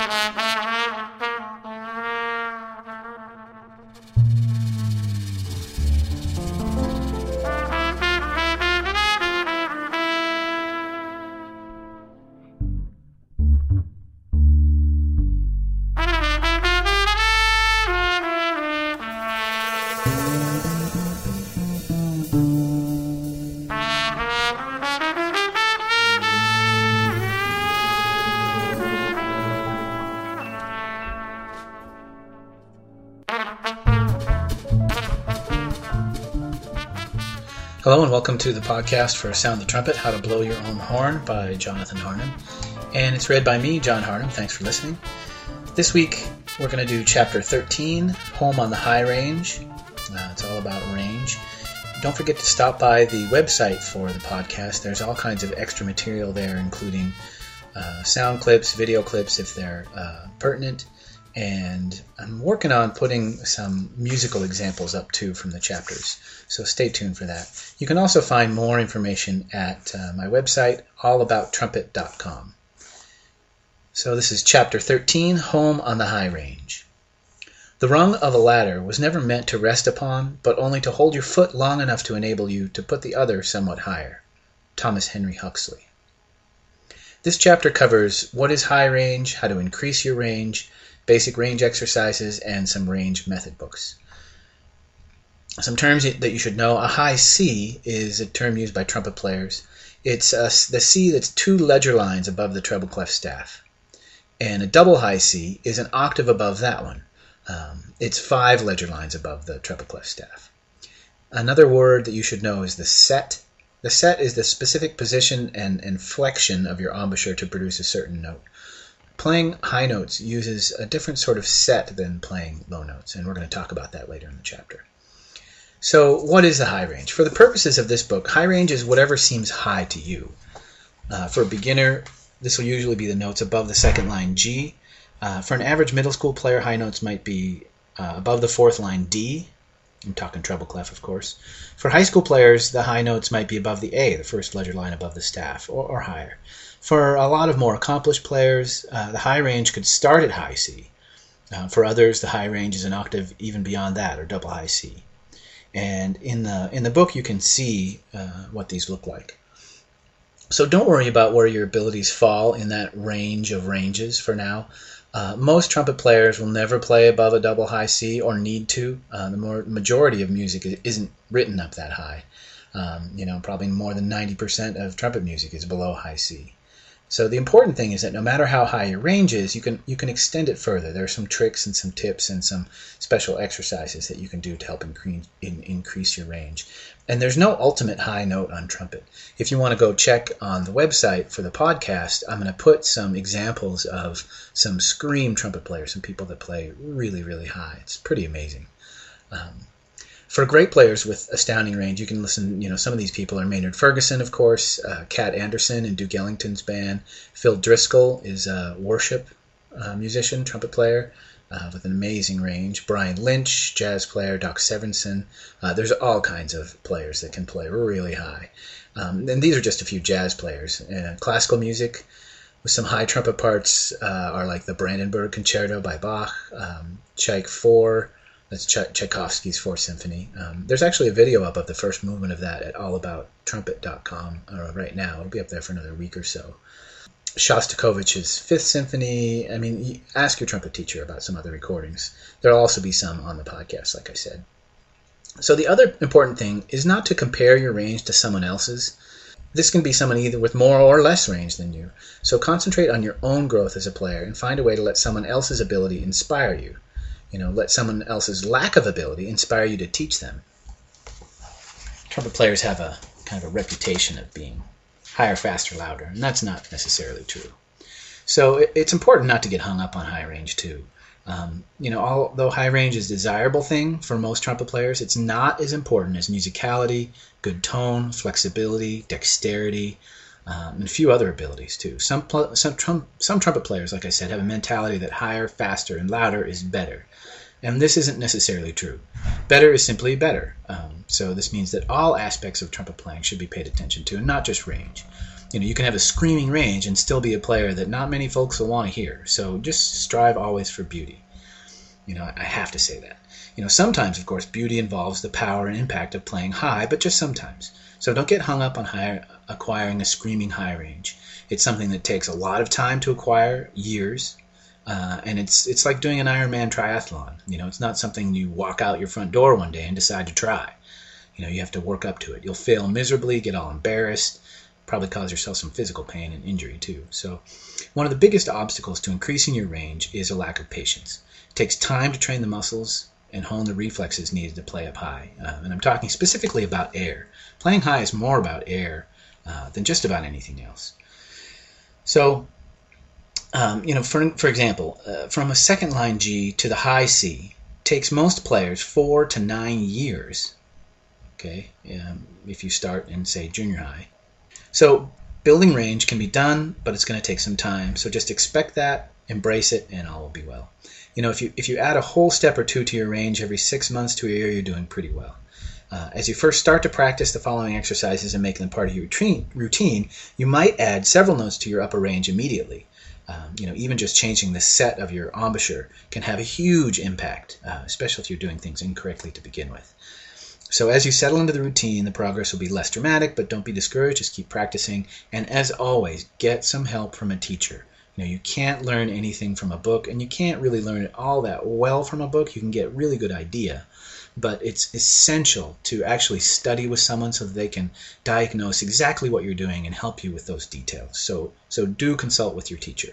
Hello and welcome to the podcast for Sound the Trumpet, How to Blow Your Own Horn by Jonathan Harnham. And it's read by me, John Harnham. Thanks for listening. This week we're going to do Chapter 13, Home on the High Range. It's all about range. Don't forget to stop by the website for the podcast. There's all kinds of extra material there, including sound clips, video clips if they're pertinent. And I'm working on putting some musical examples up too from the chapters, so stay tuned for that. You can also find more information at my website, allabouttrumpet.com. So this is Chapter 13, Home on the High Range. The rung of a ladder was never meant to rest upon, but only to hold your foot long enough to enable you to put the other somewhat higher. Thomas Henry Huxley. This chapter covers what is high range, how to increase your range, basic range exercises, and some range method books. Some terms that you should know. A high C is a term used by trumpet players. It's the C that's 2 ledger lines above the treble clef staff. And a double high C is an octave above that one. It's 5 ledger lines above the treble clef staff. Another word that you should know is the set. The set is the specific position and flexion of your embouchure to produce a certain note. Playing high notes uses a different sort of set than playing low notes, and we're going to talk about that later in the chapter. So, what is the high range? For the purposes of this book, high range is whatever seems high to you. For a beginner, this will usually be the notes above the second line G. For an average middle school player, high notes might be above the fourth line D. I'm talking treble clef, of course. For high school players, the high notes might be above the A, the first ledger line above the staff, or higher. For a lot of more accomplished players, the high range could start at high C. For others, the high range is an octave even beyond that, or double high C. And in the book, you can see what these look like. So don't worry about where your abilities fall in that range of ranges for now. Most trumpet players will never play above a double high C or need to. The majority of music isn't written up that high. Probably more than 90% of trumpet music is below high C. So the important thing is that no matter how high your range is, you can extend it further. There are some tricks and some tips and some special exercises that you can do to help increase your range. And there's no ultimate high note on trumpet. If you want to go check on the website for the podcast, I'm going to put some examples of some scream trumpet players, some people that play really, really high. It's pretty amazing. For great players with astounding range, you can listen, some of these people are Maynard Ferguson, of course, Cat Anderson in Duke Ellington's band. Phil Driscoll is a worship musician, trumpet player with an amazing range. Brian Lynch, jazz player, Doc Severinsen. There's all kinds of players that can play really high. And these are just a few jazz players. Classical music with some high trumpet parts are like the Brandenburg Concerto by Bach, Tchaik 4, that's Tchaikovsky's Fourth Symphony. There's actually a video up of the first movement of that at allabouttrumpet.com right now. It'll be up there for another week or so. Shostakovich's Fifth Symphony. Ask your trumpet teacher about some other recordings. There'll also be some on the podcast, like I said. So the other important thing is not to compare your range to someone else's. This can be someone either with more or less range than you. So concentrate on your own growth as a player and find a way to let someone else's ability inspire you. Let someone else's lack of ability inspire you to teach them. Trumpet players have a kind of a reputation of being higher, faster, louder, and that's not necessarily true. So it's important not to get hung up on high range too. Although high range is a desirable thing for most trumpet players, it's not as important as musicality, good tone, flexibility, dexterity, and a few other abilities too. Some trumpet players, like I said, have a mentality that higher, faster, and louder is better. And this isn't necessarily true. Better is simply better. So this means that all aspects of trumpet playing should be paid attention to, and not just range. You can have a screaming range and still be a player that not many folks will want to hear. So just strive always for beauty. I have to say that. Sometimes, of course, beauty involves the power and impact of playing high, but just sometimes. So don't get hung up on acquiring a screaming high range. It's something that takes a lot of time to acquire, years, and it's like doing an Ironman triathlon. It's not something you walk out your front door one day and decide to try. You have to work up to it. You'll fail miserably, get all embarrassed, probably cause yourself some physical pain and injury too. So one of the biggest obstacles to increasing your range is a lack of patience. It takes time to train the muscles and hone the reflexes needed to play up high. And I'm talking specifically about air. Playing high is more about air than just about anything else. So, for example, from a second line G to the high C takes most players 4 to 9 years. Okay, if you start in, say, junior high. So building range can be done, but it's going to take some time. So just expect that, embrace it, and all will be well. If you add a whole step or two to your range every 6 months to a year, you're doing pretty well. As you first start to practice the following exercises and make them part of your routine, you might add several notes to your upper range immediately. Even just changing the set of your embouchure can have a huge impact, especially if you're doing things incorrectly to begin with. So as you settle into the routine, the progress will be less dramatic, but don't be discouraged. Just keep practicing. And as always, get some help from a teacher. You can't learn anything from a book, and you can't really learn it all that well from a book. You can get a really good idea, but it's essential to actually study with someone so that they can diagnose exactly what you're doing and help you with those details. So do consult with your teacher.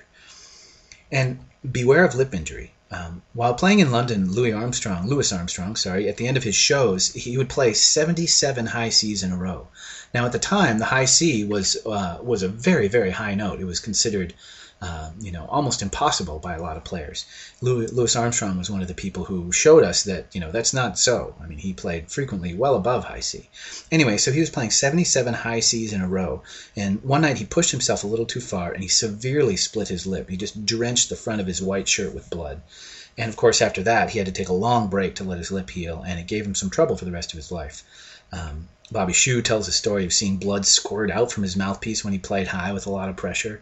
And beware of lip injury. While playing in London, Louis Armstrong, at the end of his shows, he would play 77 high Cs in a row. Now, at the time, the high C was a very, very high note. It was considered almost impossible by a lot of players. Louis Armstrong was one of the people who showed us that, that's not so. I mean, he played frequently well above high C. Anyway, so he was playing 77 high Cs in a row, and one night he pushed himself a little too far, and he severely split his lip. He just drenched the front of his white shirt with blood. And, of course, after that, he had to take a long break to let his lip heal, and it gave him some trouble for the rest of his life. Bobby Shew tells a story of seeing blood squirt out from his mouthpiece when he played high with a lot of pressure.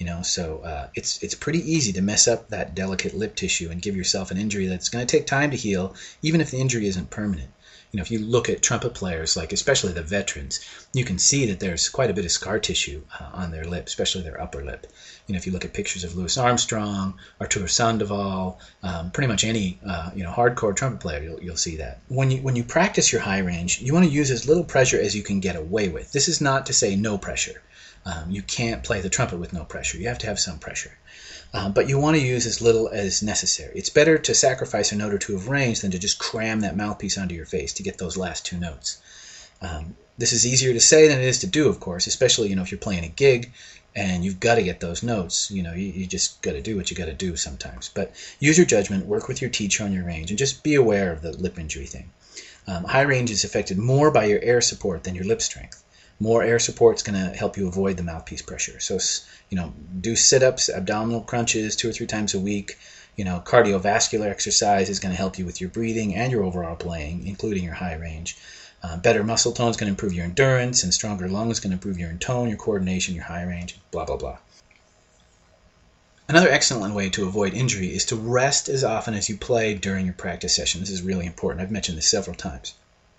So it's pretty easy to mess up that delicate lip tissue and give yourself an injury that's going to take time to heal, even if the injury isn't permanent. If you look at trumpet players, like especially the veterans, you can see that there's quite a bit of scar tissue on their lip, especially their upper lip. If you look at pictures of Louis Armstrong, Artur Sandoval, pretty much any hardcore trumpet player, you'll see that. When you practice your high range, you want to use as little pressure as you can get away with. This is not to say no pressure. You can't play the trumpet with no pressure. You have to have some pressure. But you want to use as little as necessary. It's better to sacrifice a note or two of range than to just cram that mouthpiece onto your face to get those last two notes. This is easier to say than it is to do, of course, especially if you're playing a gig and you've got to get those notes. You just got to do what you got to do sometimes. But use your judgment, work with your teacher on your range, and just be aware of the lip injury thing. High range is affected more by your air support than your lip strength. More air support is going to help you avoid the mouthpiece pressure. So, do sit-ups, abdominal crunches 2 or 3 times a week. Cardiovascular exercise is going to help you with your breathing and your overall playing, including your high range. Better muscle tone is going to improve your endurance, and stronger lungs is going to improve your tone, your coordination, your high range, blah, blah, blah. Another excellent way to avoid injury is to rest as often as you play during your practice session. This is really important. I've mentioned this several times.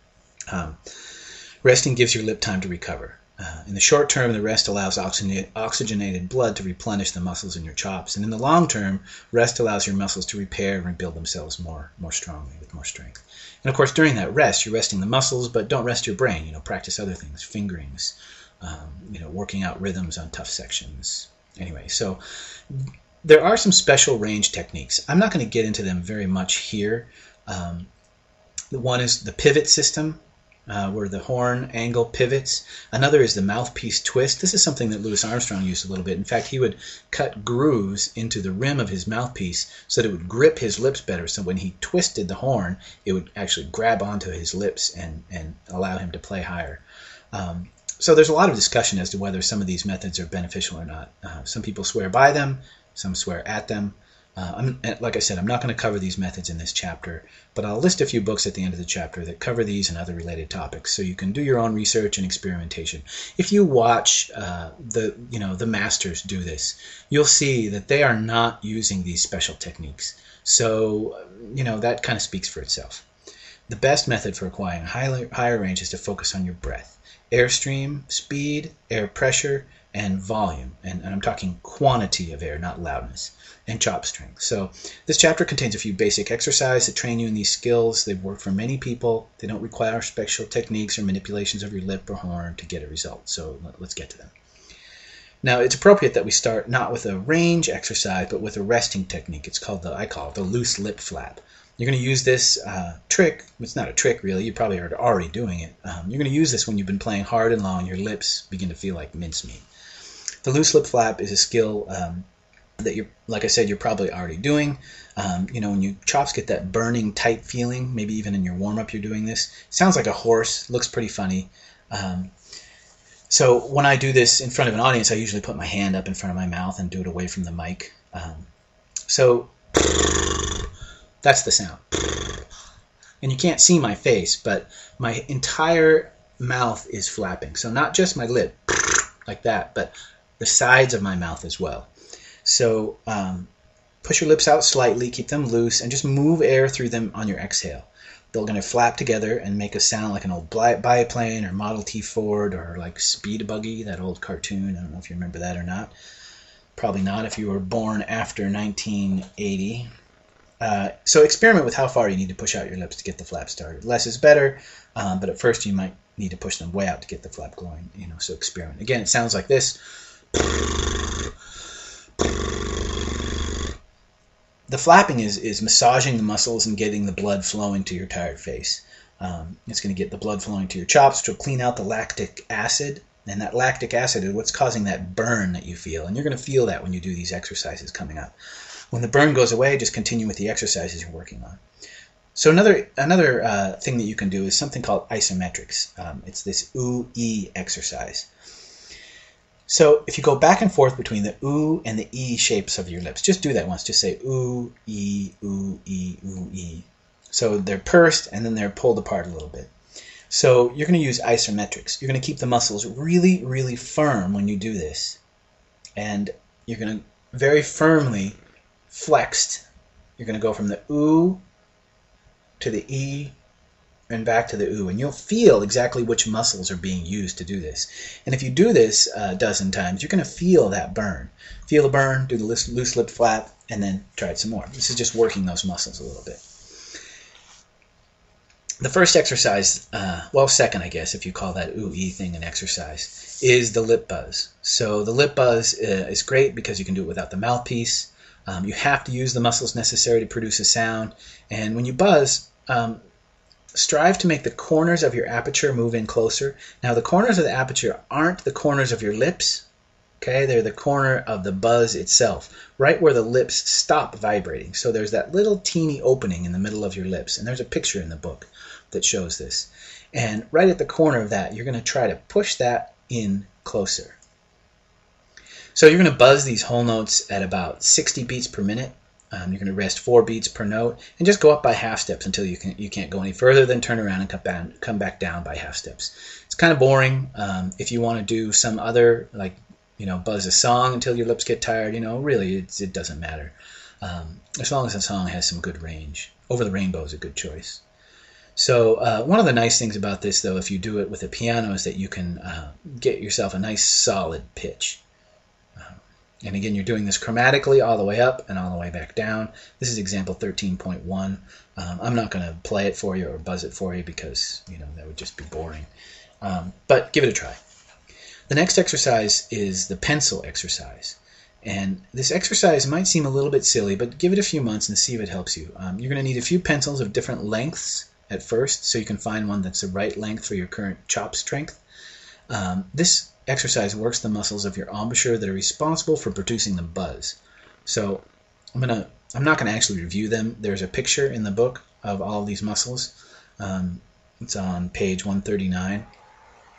Resting gives your lip time to recover. In the short term, the rest allows oxygenated blood to replenish the muscles in your chops. And in the long term, rest allows your muscles to repair and rebuild themselves more strongly, with more strength. And of course, during that rest, you're resting the muscles, but don't rest your brain. Practice other things, fingerings, working out rhythms on tough sections. Anyway, so there are some special range techniques. I'm not going to get into them very much here. One is the pivot system, where the horn angle pivots. Another is the mouthpiece twist. This is something that Louis Armstrong used a little bit. In fact, he would cut grooves into the rim of his mouthpiece so that it would grip his lips better. So when he twisted the horn, it would actually grab onto his lips and allow him to play higher. So there's a lot of discussion as to whether some of these methods are beneficial or not. Some people swear by them, some swear at them. Like I said, I'm not going to cover these methods in this chapter, but I'll list a few books at the end of the chapter that cover these and other related topics, so you can do your own research and experimentation. If you watch the masters do this, you'll see that they are not using these special techniques. So that kind of speaks for itself. The best method for acquiring higher range is to focus on your breath, airstream, speed, air pressure, and volume. And I'm talking quantity of air, not loudness, and chop strength. So this chapter contains a few basic exercises that train you in these skills. They've worked for many people. They don't require special techniques or manipulations of your lip or horn to get a result. So let's get to them. Now, it's appropriate that we start not with a range exercise, but with a resting technique. I call it the loose lip flap. You're going to use this trick. It's not a trick, really. You probably are already doing it. You're going to use this when you've been playing hard and long. Your lips begin to feel like mincemeat. The loose lip flap is a skill that like I said, you're probably already doing. When your chops get that burning, tight feeling, maybe even in your warm-up you're doing this. Sounds like a horse. Looks pretty funny. So when I do this in front of an audience, I usually put my hand up in front of my mouth and do it away from the mic. So that's the sound. And you can't see my face, but my entire mouth is flapping. So not just my lip, like that, but the sides of my mouth as well. So push your lips out slightly, keep them loose, and just move air through them on your exhale. They're going to flap together and make a sound like an old biplane or Model T Ford or like Speed Buggy, that old cartoon. I don't know if you remember that or not. Probably not if you were born after 1980. So experiment with how far you need to push out your lips to get the flap started. Less is better, but at first you might need to push them way out to get the flap going. So experiment. Again, it sounds like this. The flapping is massaging the muscles and getting the blood flowing to your tired face. It's going to get the blood flowing to your chops, which will clean out the lactic acid. And that lactic acid is what's causing that burn that you feel. And you're going to feel that when you do these exercises coming up. When the burn goes away, just continue with the exercises you're working on. So another thing that you can do is something called isometrics. It's this ooh-ee exercise. So if you go back and forth between the ooh and the e shapes of your lips, just do that once. Just say ooh, e, ooh, e, ooh, e. So they're pursed and then they're pulled apart a little bit. So you're going to use isometrics. You're going to keep the muscles really, really firm when you do this. And you're going to very firmly flexed. You're going to go from the ooh to the e and back to the ooh, and you'll feel exactly which muscles are being used to do this. And if you do this a dozen times, you're going to feel that burn. Feel the burn, do the loose lip flap, and then try it some more. This is just working those muscles a little bit. The first exercise, second I guess, if you call that ooh-ee thing an exercise, is the lip buzz. So the lip buzz is great because you can do it without the mouthpiece. You have to use the muscles necessary to produce a sound. And when you buzz, strive to make the corners of your aperture move in closer. Now, the corners of the aperture aren't the corners of your lips. Okay, they're the corner of the buzz itself, right where the lips stop vibrating. So there's that little teeny opening in the middle of your lips, and there's a picture in the book that shows this. And right at the corner of that, you're going to try to push that in closer. So you're going to buzz these whole notes at about 60 beats per minute. You're going to rest 4 beats per note and just go up by half steps until you can't go any further, then turn around and come back down by half steps. It's kind of boring. If you want to do some other, like, buzz a song until your lips get tired, really it doesn't matter. As long as the song has some good range. Over the Rainbow is a good choice. So one of the nice things about this, though, if you do it with a piano, is that you can get yourself a nice solid pitch. And again, you're doing this chromatically all the way up and all the way back down. This is example 13.1. I'm not going to play it for you or buzz it for you because, that would just be boring. But give it a try. The next exercise is the pencil exercise. And this exercise might seem a little bit silly, but give it a few months and see if it helps you. You're going to need a few pencils of different lengths at first, so you can find one that's the right length for your current chop strength. This exercise works the muscles of your embouchure that are responsible for producing the buzz. So I'm not going to actually review them. There's a picture in the book of all of these muscles. It's on page 139.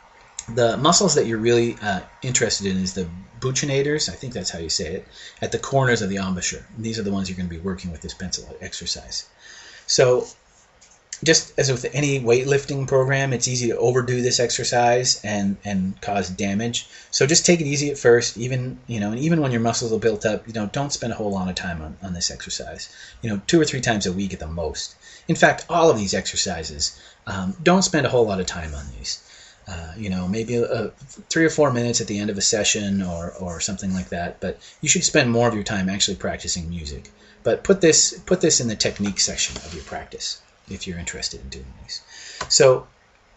The muscles that you're really interested in is the buccinators, I think that's how you say it, at the corners of the embouchure. And these are the ones you're going to be working with this pencil exercise. So just as with any weightlifting program, it's easy to overdo this exercise and cause damage. So just take it easy at first, even when your muscles are built up, don't spend a whole lot of time on this exercise. 2 or 3 times a week at the most. In fact, all of these exercises, don't spend a whole lot of time on these. Maybe 3 or 4 minutes at the end of a session or something like that. But you should spend more of your time actually practicing music. But put this in the technique section of your practice if you're interested in doing these. So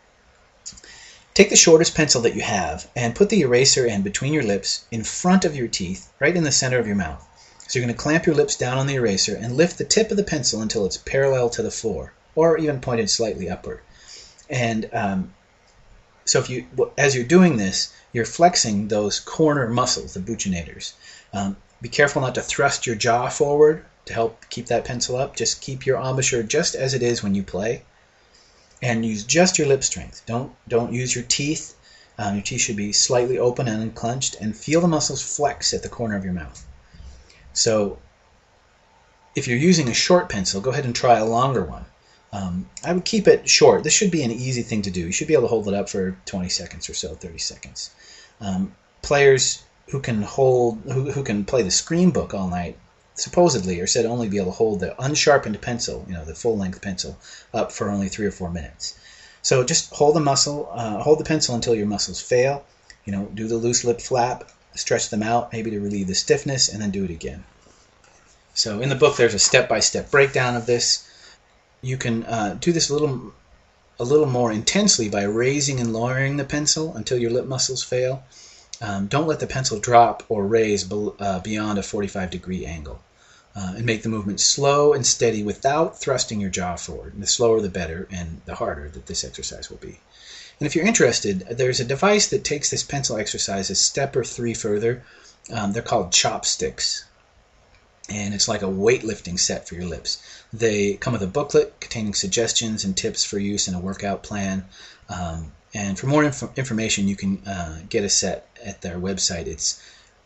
take the shortest pencil that you have and put the eraser end between your lips in front of your teeth, right in the center of your mouth. So you're going to clamp your lips down on the eraser and lift the tip of the pencil until it's parallel to the floor, or even pointed slightly upward. And so as you're doing this, you're flexing those corner muscles, the buccinators. Be careful not to thrust your jaw forward to help keep that pencil up. Just keep your embouchure just as it is when you play, and use just your lip strength. Don't use your teeth. Your teeth should be slightly open and unclenched, and feel the muscles flex at the corner of your mouth. So if you're using a short pencil, go ahead and try a longer one. I would keep it short. This should be an easy thing to do. You should be able to hold it up for 20 seconds or so, 30 seconds. Players who can play the screen book all night supposedly are said to only be able to hold the unsharpened pencil, the full-length pencil, up for only 3 or 4 minutes. So just hold the pencil until your muscles fail. Do the loose lip flap, stretch them out, maybe to relieve the stiffness, and then do it again. So in the book, there's a step-by-step breakdown of this. You can do this a little more intensely by raising and lowering the pencil until your lip muscles fail. Don't let the pencil drop or raise beyond a 45-degree angle. And make the movement slow and steady without thrusting your jaw forward. And the slower the better, and the harder that this exercise will be. And if you're interested, there's a device that takes this pencil exercise a step or 3 further. They're called chopsticks. And it's like a weightlifting set for your lips. They come with a booklet containing suggestions and tips for use in a workout plan. And for more information, you can get a set at their website. It's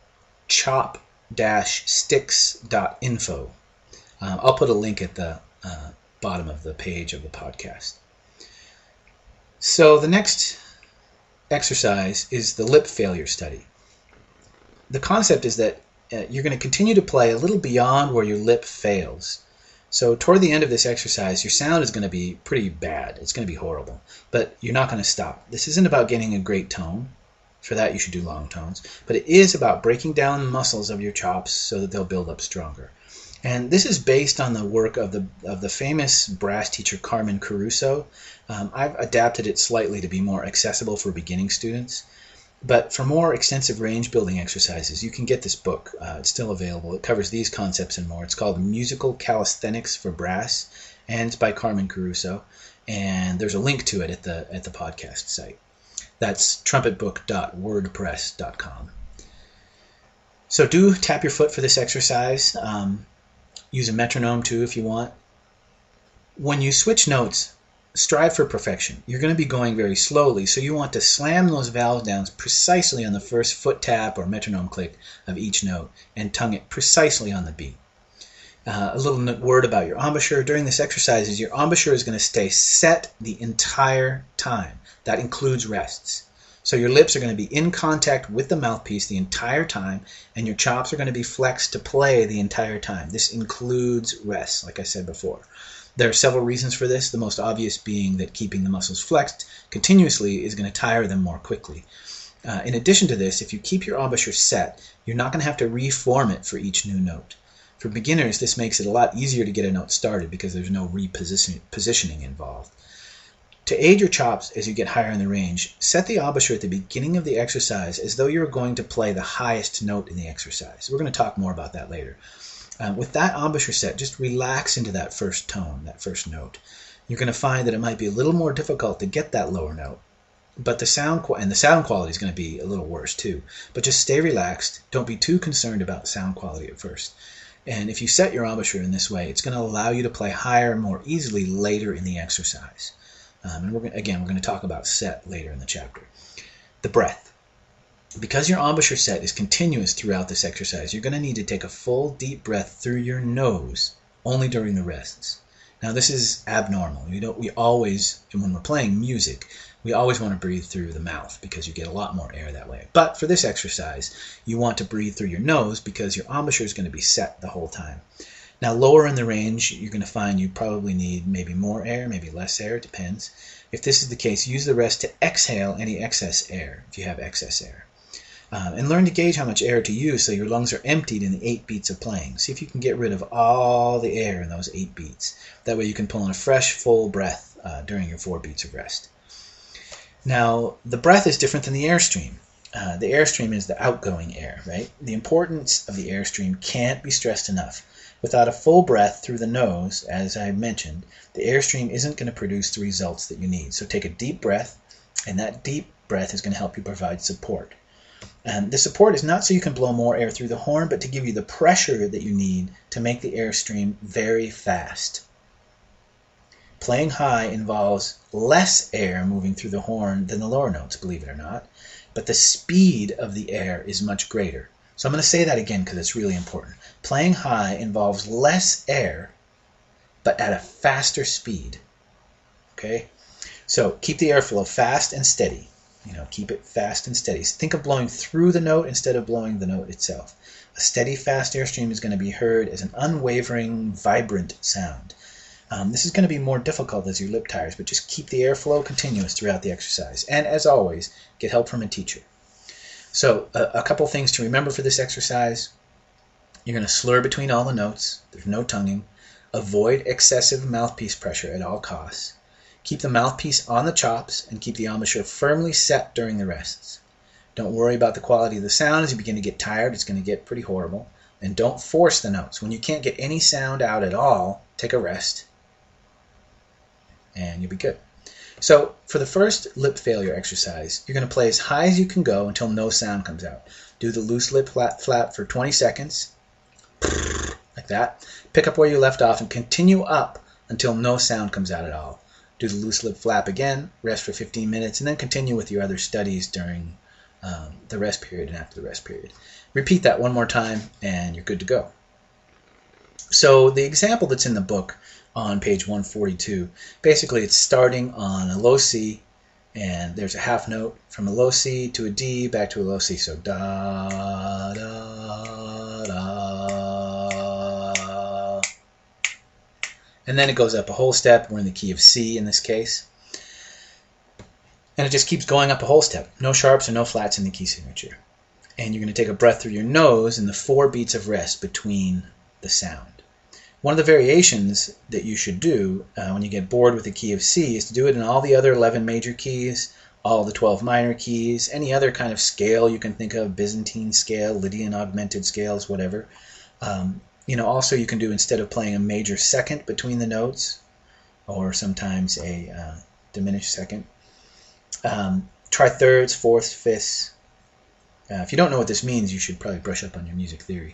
chop-sticks.info. I'll put a link at the bottom of the page of the podcast. So the next exercise is the lip failure study. The concept is that you're going to continue to play a little beyond where your lip fails. So toward the end of this exercise, your sound is going to be pretty bad. It's going to be horrible. But you're not going to stop. This isn't about getting a great tone. For that, you should do long tones. But it is about breaking down the muscles of your chops so that they'll build up stronger. And this is based on the work of the famous brass teacher Carmen Caruso. I've adapted it slightly to be more accessible for beginning students. But for more extensive range building exercises, you can get this book. It's still available. It covers these concepts and more. It's called Musical Calisthenics for Brass, and it's by Carmen Caruso. And there's a link to it at the podcast site. That's trumpetbook.wordpress.com. So do tap your foot for this exercise. Use a metronome too if you want. When you switch notes, strive for perfection. You're going to be going very slowly, so you want to slam those valves down precisely on the first foot tap or metronome click of each note and tongue it precisely on the beat. A little word about your embouchure. During this exercise, is your embouchure is going to stay set the entire time. That includes rests. So your lips are going to be in contact with the mouthpiece the entire time, and your chops are going to be flexed to play the entire time. This includes rests, like I said before. There are several reasons for this, the most obvious being that keeping the muscles flexed continuously is going to tire them more quickly. In addition to this, if you keep your embouchure set, you're not going to have to reform it for each new note. For beginners, this makes it a lot easier to get a note started because there's no repositioning involved. To aid your chops as you get higher in the range, set the embouchure at the beginning of the exercise as though you're going to play the highest note in the exercise. We're going to talk more about that later. With that embouchure set, just relax into that first tone, that first note. You're going to find that it might be a little more difficult to get that lower note, but the sound quality is going to be a little worse too. But just stay relaxed. Don't be too concerned about sound quality at first. And if you set your embouchure in this way, it's going to allow you to play higher more easily later in the exercise. And we're going to talk about set later in the chapter. the breath. Because your embouchure set is continuous throughout this exercise, you're going to need to take a full deep breath through your nose only during the rests. Now this is abnormal. We always, when we're playing music, we always want to breathe through the mouth because you get a lot more air that way. But for this exercise, you want to breathe through your nose because your embouchure is going to be set the whole time. Now lower in the range, you're going to find you probably need maybe more air, maybe less air, it depends. If this is the case, use the rest to exhale any excess air, if you have excess air. And learn to gauge how much air to use so your lungs are emptied in the 8 beats of playing. See if you can get rid of all the air in those 8 beats. That way you can pull in a fresh, full breath during your 4 beats of rest. Now, the breath is different than the airstream. The airstream is the outgoing air, right? The importance of the airstream can't be stressed enough. Without a full breath through the nose, as I mentioned, the airstream isn't going to produce the results that you need. So take a deep breath, and that deep breath is going to help you provide support. And the support is not so you can blow more air through the horn, but to give you the pressure that you need to make the airstream very fast. Playing high involves less air moving through the horn than the lower notes, believe it or not, but the speed of the air is much greater. So I'm going to say that again because it's really important. Playing high involves less air, but at a faster speed. Okay? So keep the airflow fast and steady. Keep it fast and steady. Think of blowing through the note instead of blowing the note itself. A steady, fast airstream is going to be heard as an unwavering, vibrant sound. This is going to be more difficult as your lip tires, but just keep the airflow continuous throughout the exercise. And as always, get help from a teacher. So a couple things to remember for this exercise. You're going to slur between all the notes. There's no tonguing. Avoid excessive mouthpiece pressure at all costs. Keep the mouthpiece on the chops and keep the embouchure firmly set during the rests. Don't worry about the quality of the sound. As you begin to get tired, it's going to get pretty horrible. And don't force the notes. When you can't get any sound out at all, take a rest and you'll be good. So for the first lip failure exercise, you're going to play as high as you can go until no sound comes out. Do the loose lip flap for 20 seconds, like that. Pick up where you left off and continue up until no sound comes out at all. Do the loose lip flap again, rest for 15 minutes, and then continue with your other studies during the rest period and after the rest period. Repeat that one more time and you're good to go. So the example that's in the book on page 142, basically it's starting on a low C, and there's a half note from a low C to a D back to a low C. So da, da, da. And then it goes up a whole step. We're in the key of C in this case. And it just keeps going up a whole step. No sharps or no flats in the key signature. And you're going to take a breath through your nose in the 4 beats of rest between the sound. One of the variations that you should do when you get bored with the key of C is to do it in all the other 11 major keys, all the 12 minor keys, any other kind of scale you can think of, Byzantine scale, Lydian augmented scales, whatever. Also you can do, instead of playing a major second between the notes, or sometimes a diminished second, try thirds, fourths, fifths. If you don't know what this means, you should probably brush up on your music theory.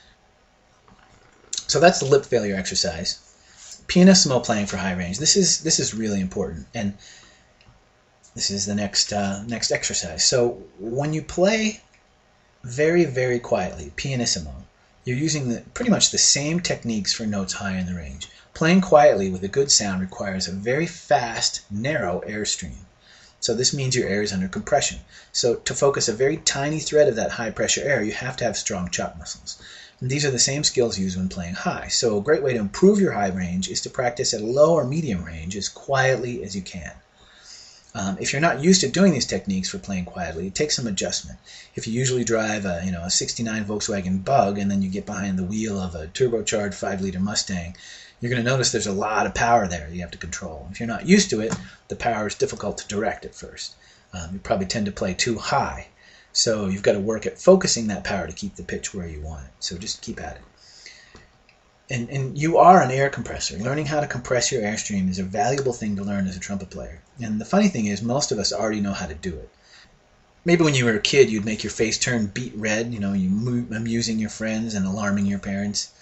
So that's the lip failure exercise. Pianissimo playing for high range. This is really important, and this is the next exercise. So when you play very, very quietly, pianissimo, you're using pretty much the same techniques for notes high in the range. Playing quietly with a good sound requires a very fast, narrow airstream. So this means your air is under compression. So to focus a very tiny thread of that high pressure air, you have to have strong chop muscles. And these are the same skills used when playing high. So a great way to improve your high range is to practice at a low or medium range as quietly as you can. If you're not used to doing these techniques for playing quietly, it takes some adjustment. If you usually drive a 69 Volkswagen Bug and then you get behind the wheel of a turbocharged 5-liter Mustang, you're going to notice there's a lot of power there you have to control. If you're not used to it, the power is difficult to direct at first. You probably tend to play too high. So you've got to work at focusing that power to keep the pitch where you want it. So just keep at it. And you are an air compressor. Learning how to compress your airstream is a valuable thing to learn as a trumpet player. And the funny thing is, most of us already know how to do it. Maybe when you were a kid, you'd make your face turn beet red, you amusing your friends and alarming your parents.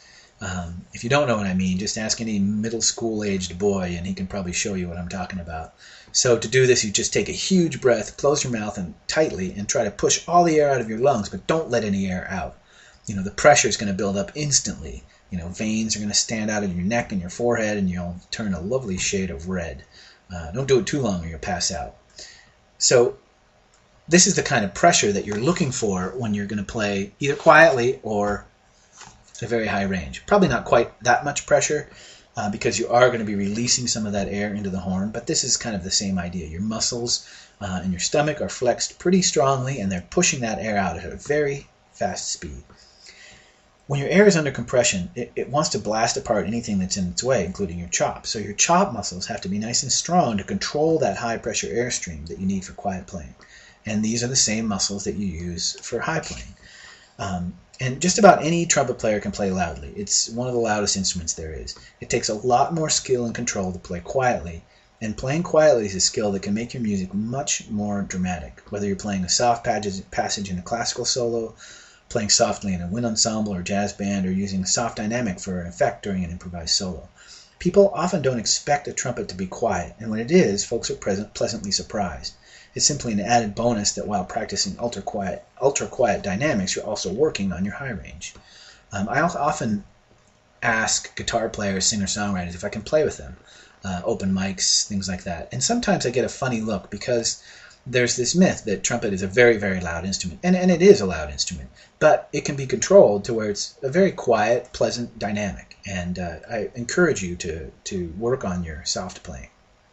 If you don't know what I mean, just ask any middle school aged boy and he can probably show you what I'm talking about. So to do this, you just take a huge breath, close your mouth and tightly, and try to push all the air out of your lungs, but don't let any air out. The pressure is going to build up instantly. Veins are going to stand out of your neck and your forehead, and you'll turn a lovely shade of red. Don't do it too long or you'll pass out. So this is the kind of pressure that you're looking for when you're going to play either quietly or at a very high range. Probably not quite that much pressure because you are going to be releasing some of that air into the horn, but this is kind of the same idea. Your muscles in your stomach are flexed pretty strongly, and they're pushing that air out at a very fast speed. When your air is under compression, it wants to blast apart anything that's in its way, including your chops. So your chop muscles have to be nice and strong to control that high-pressure airstream that you need for quiet playing. And these are the same muscles that you use for high playing. And just about any trumpet player can play loudly. It's one of the loudest instruments there is. It takes a lot more skill and control to play quietly, and playing quietly is a skill that can make your music much more dramatic, whether you're playing a soft passage in a classical solo, playing softly in a wind ensemble or jazz band, or using a soft dynamic for an effect during an improvised solo. People often don't expect a trumpet to be quiet, and when it is, folks are pleasantly surprised. It's simply an added bonus that while practicing ultra-quiet dynamics, you're also working on your high range. I often ask guitar players, singer-songwriters, if I can play with them, open mics, things like that. And sometimes I get a funny look because there's this myth that trumpet is a very, very loud instrument. And it is a loud instrument, but it can be controlled to where it's a very quiet, pleasant dynamic. And I encourage you to work on your soft playing.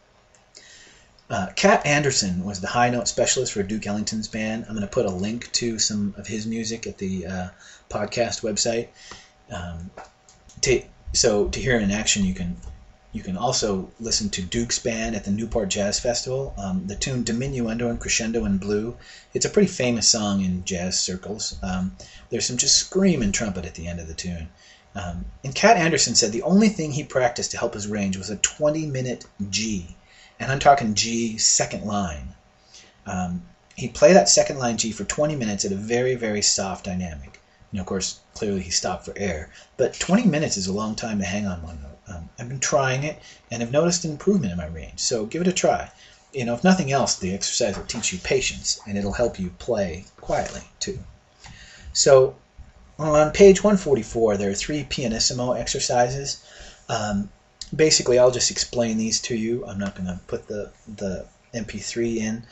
Cat Anderson was the high note specialist for Duke Ellington's band. I'm going to put a link to some of his music at the podcast website. So to hear him in action, you can also listen to Duke's band at the Newport Jazz Festival. The tune Diminuendo and Crescendo in Blue. It's a pretty famous song in jazz circles. There's some just screaming trumpet at the end of the tune. And Cat Anderson said the only thing he practiced to help his range was a 20-minute G. And I'm talking G second line. He'd play that second line G for 20 minutes at a very, very soft dynamic. Of course, clearly he stopped for air. But 20 minutes is a long time to hang on one note. I've been trying it, and have noticed an improvement in my range. So give it a try. If nothing else, the exercise will teach you patience, and it'll help you play quietly, too. So on page 144, there are 3 pianissimo exercises. Basically, I'll just explain these to you. I'm not going to put the MP3 in.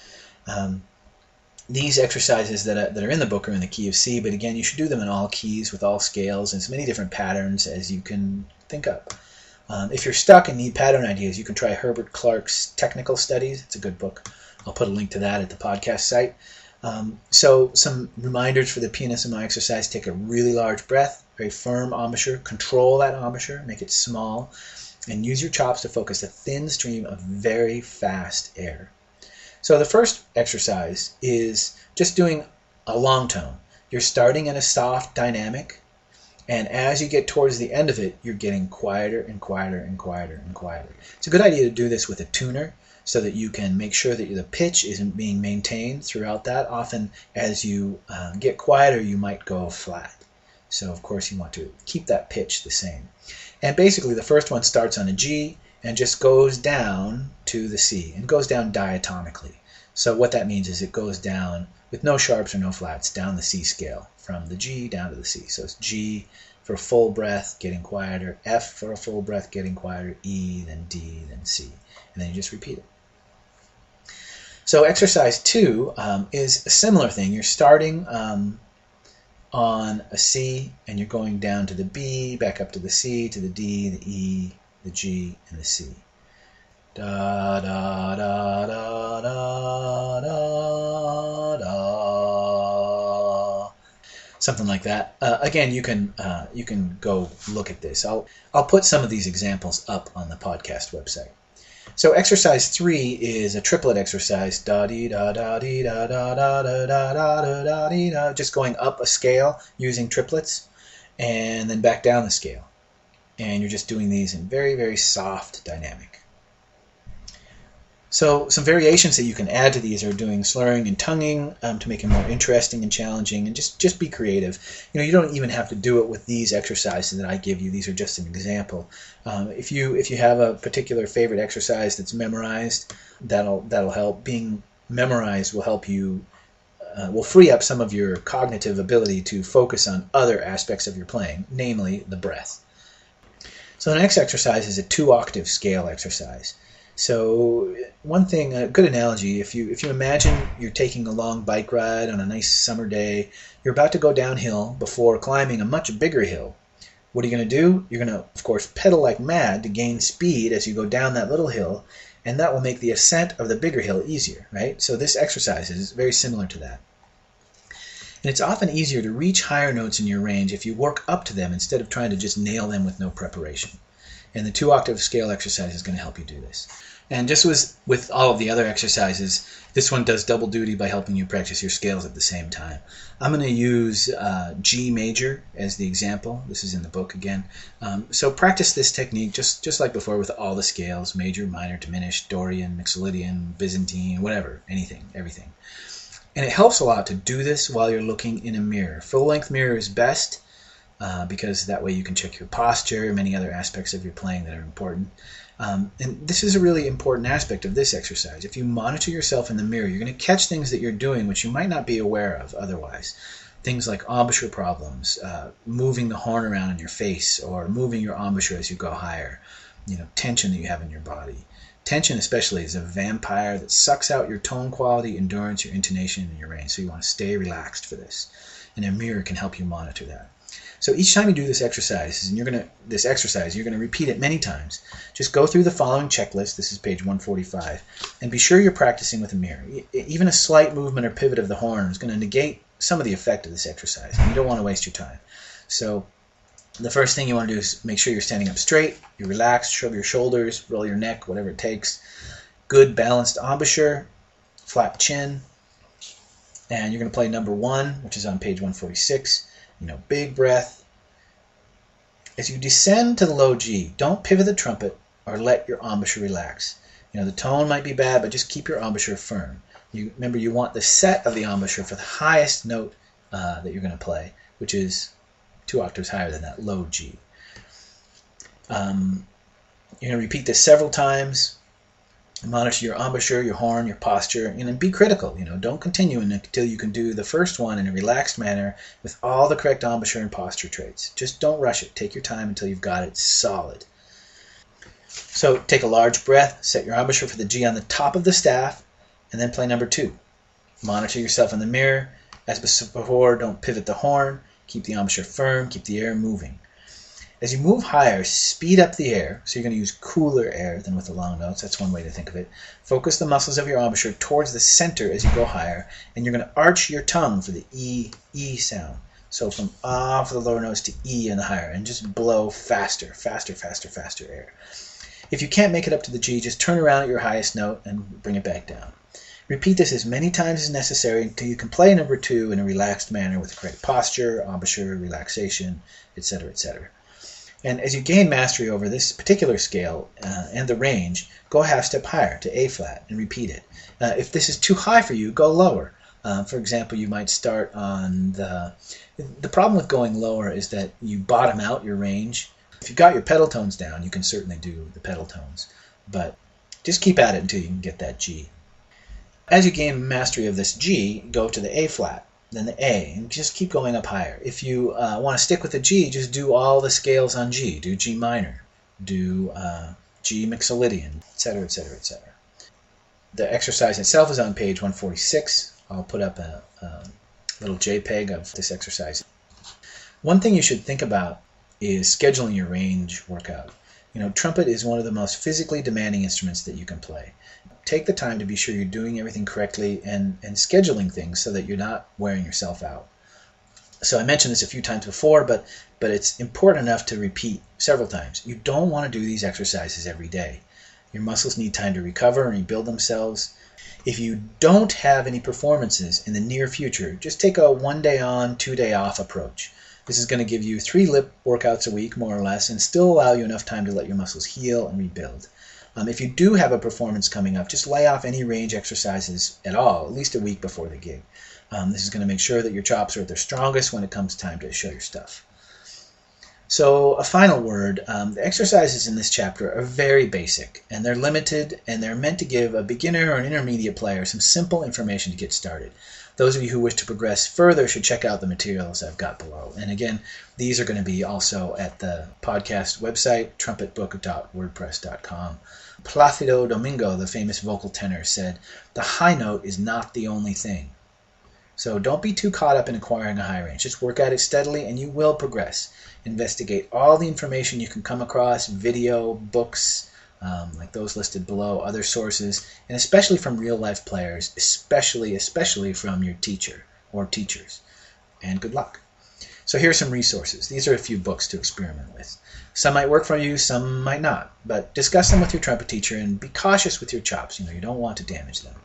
These exercises that are in the book are in the key of C, but again, you should do them in all keys with all scales and as many different patterns as you can think of. If you're stuck and need pattern ideas, you can try Herbert Clark's Technical Studies. It's a good book. I'll put a link to that at the podcast site. So some reminders for the pianissimo exercise: take a really large breath, very firm embouchure, control that embouchure, make it small, and use your chops to focus a thin stream of very fast air. So the first exercise is just doing a long tone. You're starting in a soft dynamic, and as you get towards the end of it, you're getting quieter and quieter and quieter and quieter. It's a good idea to do this with a tuner so that you can make sure that the pitch isn't being maintained throughout that. Often as you get quieter, you might go flat. So of course you want to keep that pitch the same. And basically the first one starts on a G and just goes down to the C, and goes down diatomically. So what that means is it goes down with no sharps or no flats, down the C scale, from the G down to the C. So it's G for a full breath, getting quieter, F for a full breath, getting quieter, E, then D, then C. And then you just repeat it. So exercise 2 is a similar thing. You're starting on a C, and you're going down to the B, back up to the C, to the D, the E, the G, and the C. Da da da da da da da. Something like that. Again, you can go look at this. I'll put some of these examples up on the podcast website. So exercise 3 is a triplet exercise. Da dee da da dee da da da da da da da dee da. Just going up a scale using triplets, and then back down the scale. And you're just doing these in very, very soft dynamic. So some variations that you can add to these are doing slurring and tonguing to make it more interesting and challenging, and just be creative. You don't even have to do it with these exercises that I give you. These are just an example. If you have a particular favorite exercise that's memorized, that'll help. Being memorized will help you will free up some of your cognitive ability to focus on other aspects of your playing, namely the breath. So the next exercise is a 2-octave scale exercise. So one thing, a good analogy, if you imagine you're taking a long bike ride on a nice summer day, you're about to go downhill before climbing a much bigger hill. What are you going to do? You're going to, of course, pedal like mad to gain speed as you go down that little hill, and that will make the ascent of the bigger hill easier, right? So this exercise is very similar to that. And it's often easier to reach higher notes in your range if you work up to them instead of trying to just nail them with no preparation. And the 2-octave scale exercise is going to help you do this. And just with all of the other exercises, this one does double duty by helping you practice your scales at the same time. I'm going to use G major as the example. This is in the book again. So practice this technique just like before with all the scales: major, minor, diminished, Dorian, Mixolydian, Byzantine, whatever, anything, everything. And it helps a lot to do this while you're looking in a mirror. Full-length mirror is best because that way you can check your posture, many other aspects of your playing that are important. And this is a really important aspect of this exercise. If you monitor yourself in the mirror, you're going to catch things that you're doing which you might not be aware of otherwise. Things like embouchure problems, moving the horn around in your face, or moving your embouchure as you go higher, tension that you have in your body. Tension especially is a vampire that sucks out your tone quality, endurance, your intonation, and your range. So you want to stay relaxed for this. And a mirror can help you monitor that. So each time you do this exercise, you're going to repeat it many times. Just go through the following checklist. This is page 145. And be sure you're practicing with a mirror. Even a slight movement or pivot of the horn is going to negate some of the effect of this exercise. And you don't want to waste your time. So the first thing you want to do is make sure you're standing up straight, you're relaxed, shrug your shoulders, roll your neck, whatever it takes. Good balanced embouchure, flat chin. And you're going to play number 1, which is on page 146. Big breath. As you descend to the low G, don't pivot the trumpet or let your embouchure relax. The tone might be bad, but just keep your embouchure firm. Remember, you want the set of the embouchure for the highest note that you're going to play, which is 2 octaves higher than that low G. You're going to repeat this several times. Monitor your embouchure, your horn, your posture, and be critical. Don't continue until you can do the first one in a relaxed manner with all the correct embouchure and posture traits. Just don't rush it. Take your time until you've got it solid. So take a large breath, set your embouchure for the G on the top of the staff, and then play number 2. Monitor yourself in the mirror. As before, don't pivot the horn. Keep the embouchure firm. Keep the air moving. As you move higher, speed up the air. So you're going to use cooler air than with the long notes. That's one way to think of it. Focus the muscles of your embouchure towards the center as you go higher, and you're going to arch your tongue for the E sound. So from ah for the lower notes to E in the higher, and just blow faster air. If you can't make it up to the G, just turn around at your highest note and bring it back down. Repeat this as many times as necessary until you can play number 2 in a relaxed manner with the correct posture, embouchure, relaxation, etc., etc. And as you gain mastery over this particular scale and the range, go a half step higher to A flat and repeat it. If this is too high for you, go lower. For example, you might start on the problem with going lower is that you bottom out your range. If you've got your pedal tones down, you can certainly do the pedal tones, but just keep at it until you can get that G. As you gain mastery of this G, go to the A flat, then the A, and just keep going up higher. If you want to stick with the G, just do all the scales on G. Do G minor, do G Mixolydian, etc., etc., etc. The exercise itself is on page 146. I'll put up a little JPEG of this exercise. One thing you should think about is scheduling your range workout. Trumpet is one of the most physically demanding instruments that you can play. Take the time to be sure you're doing everything correctly and scheduling things so that you're not wearing yourself out. So I mentioned this a few times before, but it's important enough to repeat several times. You don't want to do these exercises every day. Your muscles need time to recover and rebuild themselves. If you don't have any performances in the near future, just take a 1 day on, 2 day off approach. This is going to give you 3 lip workouts a week, more or less, and still allow you enough time to let your muscles heal and rebuild. If you do have a performance coming up, just lay off any range exercises at all, at least a week before the gig. This is going to make sure that your chops are at their strongest when it comes time to show your stuff. So a final word, the exercises in this chapter are very basic, and they're limited, and they're meant to give a beginner or an intermediate player some simple information to get started. Those of you who wish to progress further should check out the materials I've got below. And again, these are going to be also at the podcast website, trumpetbook.wordpress.com. Placido Domingo, the famous vocal tenor, said, "The high note is not the only thing." So don't be too caught up in acquiring a high range. Just work at it steadily and you will progress. Investigate all the information you can come across, video, books, like those listed below, other sources, and especially from real-life players, especially from your teacher or teachers. And good luck. So here are some resources. These are a few books to experiment with. Some might work for you, some might not, but discuss them with your trumpet teacher and be cautious with your chops. You don't want to damage them.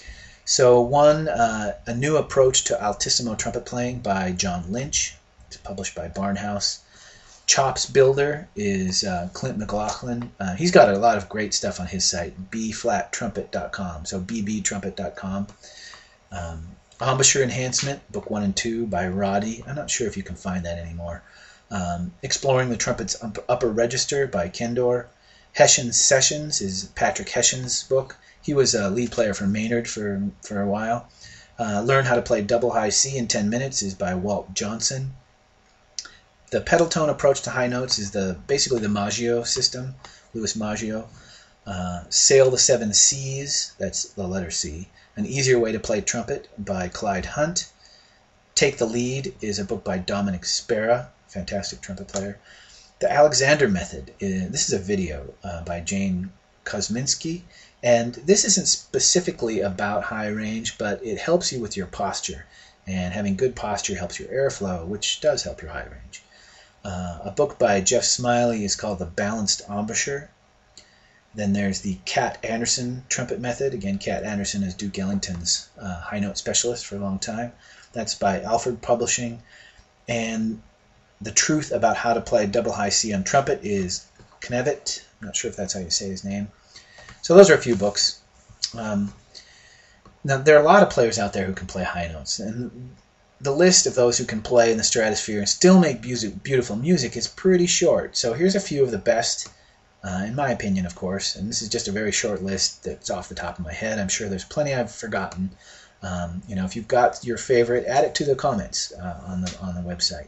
So one, A New Approach to Altissimo Trumpet Playing by John Lynch. It's published by Barnhouse. Chops Builder is Clint McLaughlin. He's got a lot of great stuff on his site, bflattrumpet.com, so bbtrumpet.com. Embouchure Enhancement, Book 1 and 2 by Roddy. I'm not sure if you can find that anymore. Exploring the Trumpet's Upper Register by Kendor. Hessian Sessions is Patrick Hessian's book. He was a lead player for Maynard for a while. Learn How to Play Double High C in 10 Minutes is by Walt Johnson. The Pedal Tone Approach to High Notes is basically the Maggio system, Louis Maggio. Sail the Seven Seas, that's the letter C. An Easier Way to Play Trumpet by Clyde Hunt. Take the Lead is a book by Dominic Spera, fantastic trumpet player. The Alexander Method, this is a video by Jane Kosminski. And this isn't specifically about high range, but it helps you with your posture. And having good posture helps your airflow, which does help your high range. A book by Jeff Smiley is called The Balanced Embouchure. Then there's the Cat Anderson Trumpet Method. Again, Cat Anderson is Duke Ellington's high note specialist for a long time. That's by Alfred Publishing. And The Truth About How to Play Double High C on Trumpet is Knevet. I'm not sure if that's how you say his name. So those are a few books. Now, there are a lot of players out there who can play high notes, and the list of those who can play in the stratosphere and still make beautiful music is pretty short. So here's a few of the best, in my opinion, of course, and this is just a very short list that's off the top of my head. I'm sure there's plenty I've forgotten. If you've got your favorite, add it to the comments on the website.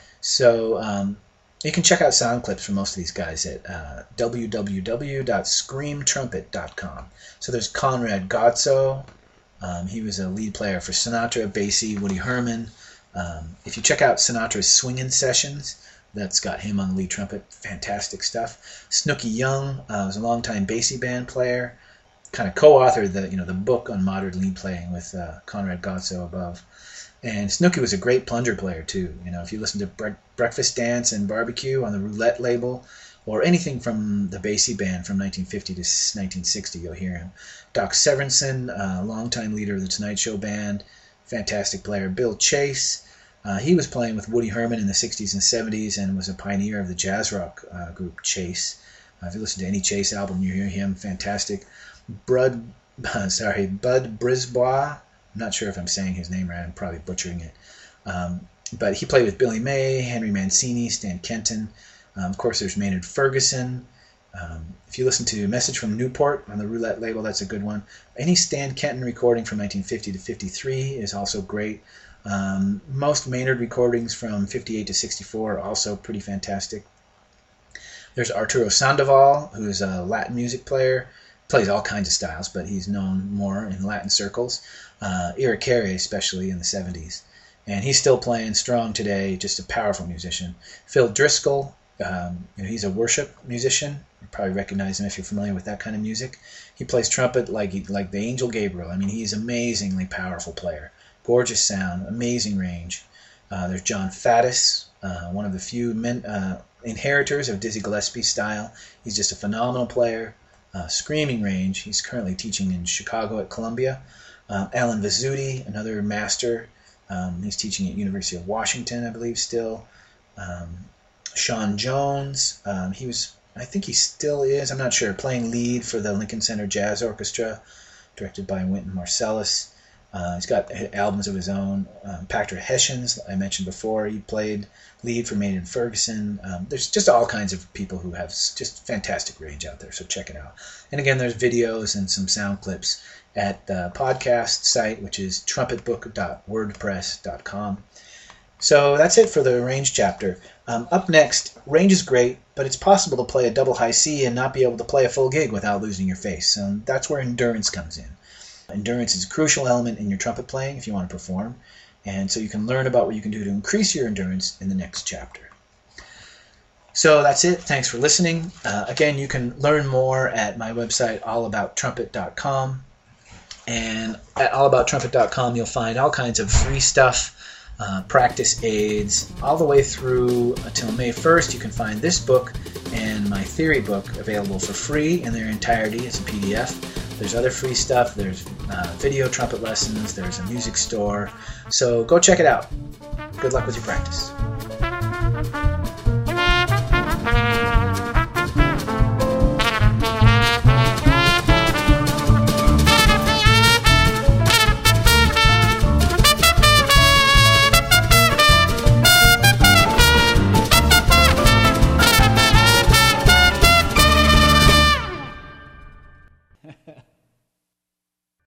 So you can check out sound clips from most of these guys at www.screamtrumpet.com. So there's Conrad Gozzo. He was a lead player for Sinatra, Basie, Woody Herman. If you check out Sinatra's Swingin' Sessions, that's got him on the lead trumpet. Fantastic stuff. Snooky Young was a longtime Basie band player. Kind of co-authored the book on modern lead playing with Conrad Gozzo above. And Snooky was a great plunger player, too. If you listen to Breakfast Dance and Barbecue on the Roulette label, or anything from the Basie band from 1950 to 1960, you'll hear him. Doc Severinsen, longtime leader of the Tonight Show band, fantastic player. Bill Chase, he was playing with Woody Herman in the 60s and 70s and was a pioneer of the jazz rock group Chase. If you listen to any Chase album, you hear him, fantastic. Bud Brisbois, I'm not sure if I'm saying his name right. I'm probably butchering it. But he played with Billy May, Henry Mancini, Stan Kenton. Of course, there's Maynard Ferguson. If you listen to Message from Newport on the Roulette label, that's a good one. Any Stan Kenton recording from 1950 to 53 is also great. Most Maynard recordings from 58 to 64 are also pretty fantastic. There's Arturo Sandoval, who's a Latin music player. Plays all kinds of styles, but he's known more in Latin circles. Iriquere, especially in the 70s. And he's still playing strong today, just a powerful musician. Phil Driscoll, he's a worship musician. You probably recognize him if you're familiar with that kind of music. He plays trumpet like the Angel Gabriel. I mean, he's an amazingly powerful player. Gorgeous sound, amazing range. There's John Faddis, one of the few inheritors of Dizzy Gillespie's style. He's just a phenomenal player. Screaming range. He's currently teaching in Chicago at Columbia. Alan Vizzuti, another master. He's teaching at University of Washington, I believe, still. Sean Jones. He was I think he still is, I'm not sure, playing lead for the Lincoln Center Jazz Orchestra, directed by Wynton Marsalis. He's got albums of his own. Pachter Hessians, I mentioned before, he played lead for Maynard Ferguson. There's just all kinds of people who have just fantastic range out there, so check it out. And again, there's videos and some sound clips at the podcast site, which is trumpetbook.wordpress.com. So that's it for the range chapter. Up next, range is great, but it's possible to play a double high C and not be able to play a full gig without losing your face. That's where endurance comes in. Endurance is a crucial element in your trumpet playing if you want to perform, and so you can learn about what you can do to increase your endurance in the next chapter. So that's it. Thanks for listening. Again, you can learn more at my website, allabouttrumpet.com. And at allabouttrumpet.com, you'll find all kinds of free stuff, practice aids, all the way through until May 1st. You can find this book and my theory book available for free in their entirety. It's a PDF. There's other free stuff. There's video trumpet lessons. There's a music store. So go check it out. Good luck with your practice.